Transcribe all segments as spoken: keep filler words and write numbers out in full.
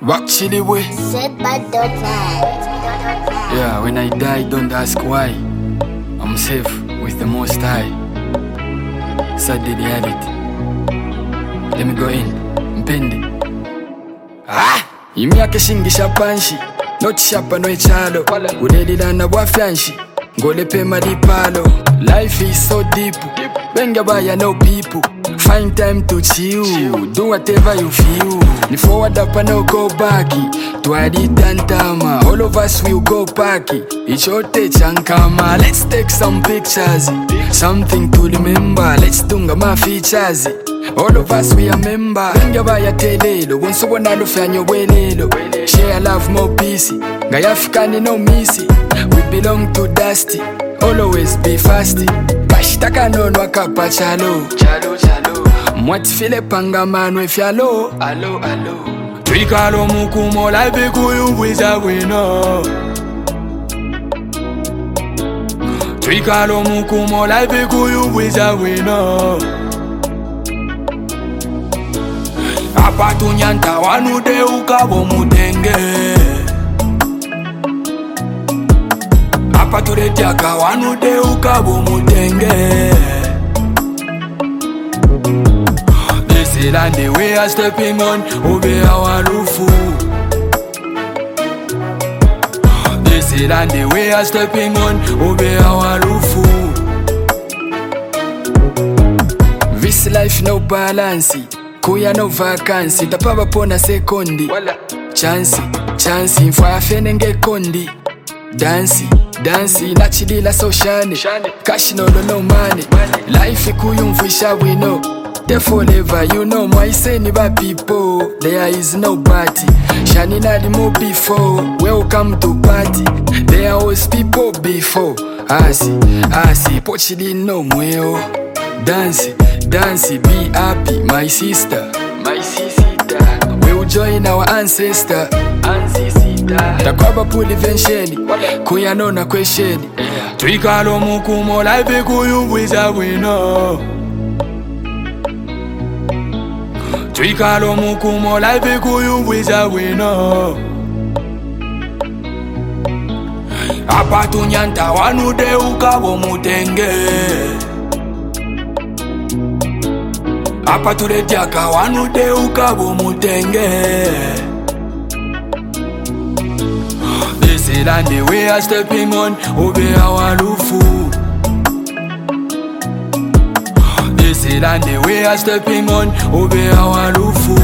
Rock chili way. Set by dot Yeah, when I die, don't ask why. I'm safe with the Most High. Sad did reality. Let me go in. Mpendi. Ah! Imyaka shingisha panshi. Not shapa no echalo. Udedida na wafyanshi. Ngole pema dipalo. Life is so deep. Benga baya no people. Find time to chill. Do whatever you feel. Ni forward up and no go back. Twadi tantama. All of us will go party. Ichote chankama. Let's take some pictures. Something to remember. Let's tunga ma features. All of us we are member. Benga baya telelo. Wonso wana lufyanyo welelo. Share love more peace. Ngayafikani no missy. We belong to dusty. Always be fasty. Kashtaka nono akapa chalo. Chalo chalo. Mwati file panga manwe fyalo. Alo alo. Twikalo mukumo life kuyubwiza wino. Twikalo mukumo life kuyubwiza wino. Apa tunyanta wanude ukabo mutenge. Apa turetiaka wanude ukabo mutenge. This is land the way I stepping on Obe awalufu. This is land the way I stepping on Obe awalufu. This life no balance. Kuya no vacancy. Tapaba pona sekondi. Chancy, chancy. Mfaya fenenge kondi. Dancy, dancy, nachidila so shani. Cash no no no money. Life ikuyumvisha we know. They forever, you know my say ni ba people. There is nobody. Shani na the mo before. Welcome to party. There was people before. Asi, asi, pochidi no mweo. Dance, dance, be happy, my sister. My sister. We'll join our ancestor. Ancestor. Takwaba puli eventually. Kuya no na kwesheni. Twikalo mukumo life kuyubwiza wino. Twikalo mukumo life kuyubwiza wino. Apa tunyanta wanude ukabo mutenge. Apa turetiaka wanude ukabo mutenge. This is land the way I stepping on Obe awalufu. This is land the way I stepping on Obe awalufu.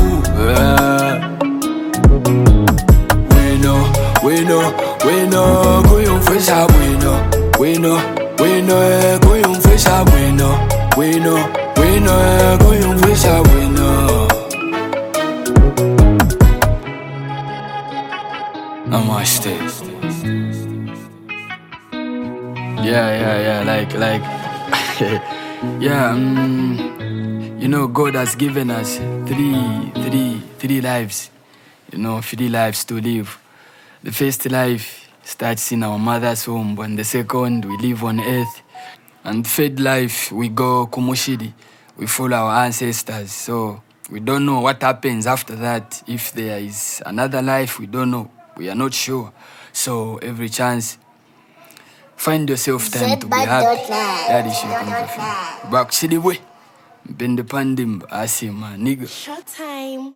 We know, we know, we know. Kuyumfisha we know, we know, we know. Kuyumfisha we know, we know. We know, kuyumvisha we know. Namaste. Yeah, yeah, yeah, like, like, yeah, um, you know, God has given us three, three, three lives, you know, three lives to live. The first life starts in our mother's womb, and the second, we live on earth. And third life, we go Kumushidi. We follow our ancestors, so we don't know what happens after that. If there is another life, we don't know. We are not sure. So every chance, find yourself time to be happy. That is your conversation. Back to the way. Bend the pandim, I see my nigga. Short time.